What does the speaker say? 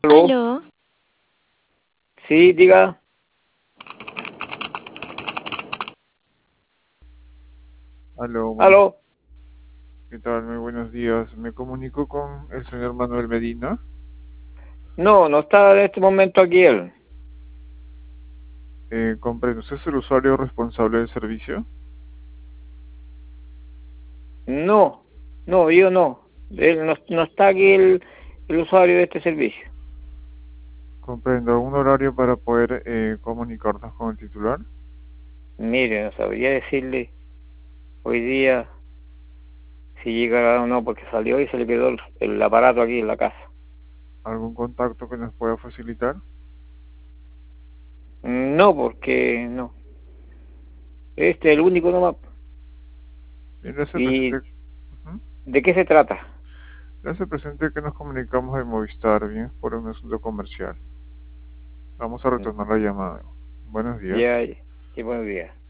Aló, Aló, sí, diga. Aló, buenos, Aló, ¿qué tal? Muy buenos días. Me comunico con el señor Manuel Medina. no, no está en este momento aquí él. Comprendo, ¿usted es el usuario responsable del servicio? No, no, yo no. Él no está aquí el usuario de este servicio. Comprendo, ¿un horario para poder comunicarnos con el titular? Mire, no sabría decirle hoy día si llegará o no, porque salió y se le quedó el aparato aquí en la casa. ¿Algún contacto que nos pueda facilitar? No, porque no. Este es el único nomás. Bien, le hace ¿Y presente, ujú. de qué se trata? Le hace presente que nos comunicamos de Movistar, bien, por un asunto comercial. Vamos a retornar la llamada. Buenos días. Ya, qué buenos días.